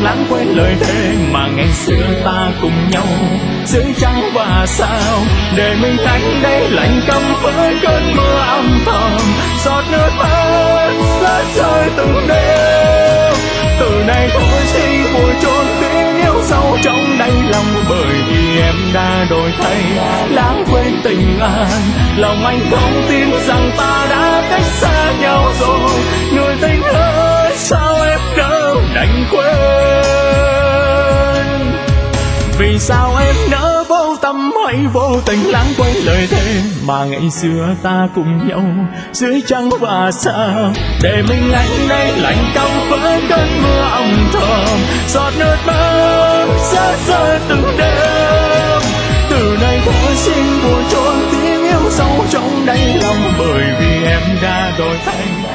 lãng quên lời thề mà ngày xưa ta cùng nhau dưới trăng và sao, để mình cánh đây lạnh căm với cơn mưa âm thầm, giọt nước mắt rớt rơi từng đêm. Từ nay thôi xin vùi chôn tiếng yêu sâu trong đáy lòng, bởi vì em đã đổi thay, lãng quên tình anh. Lòng anh không tin rằng ta đã cách xa nhau rồi, người tình ơi sao em nỡ đành quên. Vì sao em nỡ vô tâm hay vô tình lãng quên lời thề mà ngày xưa ta cùng nhau dưới trăng và sao, để mình anh đây lạnh căm với cơn mưa âm thầm, giọt nước mắt rớt rơi từng đêm. Từ nay thôi xin buồn chôn tiếng yêu sâu trong đáy lòng, bởi vì em đã đổi thay.